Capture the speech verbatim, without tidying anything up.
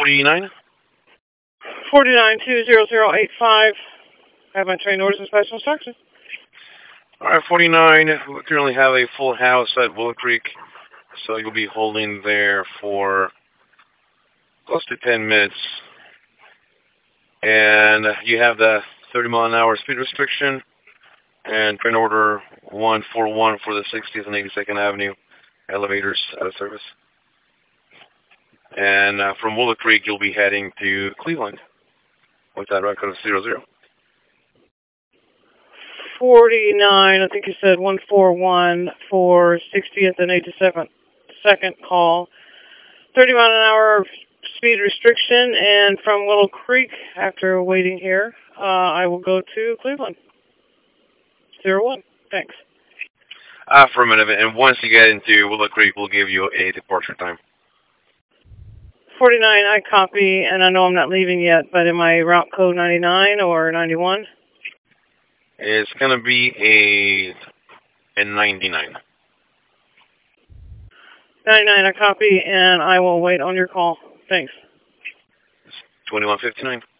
forty-nine? forty-nine two zero zero eight five. I have my train orders and special instructions. Alright, forty-nine. We currently have a full house at Willow Creek, so you'll be holding there for close to ten minutes. And you have the thirty mile an hour speed restriction, and train order one four one for the sixtieth and eighty-second Avenue elevators out of service. And uh, from Willow Creek, you'll be heading to Cleveland with that route code of zero zero. forty-nine, I think you said one four one for sixtieth and eighty-second call. thirty mile an hour speed restriction, and from Willow Creek, after waiting here, uh, I will go to Cleveland. zero one. Thanks. Affirmative. And once you get into Willow Creek, we'll give you a departure time. forty-nine, I copy, and I know I'm not leaving yet, but am I route code ninety-nine or ninety-one? It's going to be a, a ninety-nine. ninety-nine, I copy, and I will wait on your call. Thanks. twenty-one fifty-nine.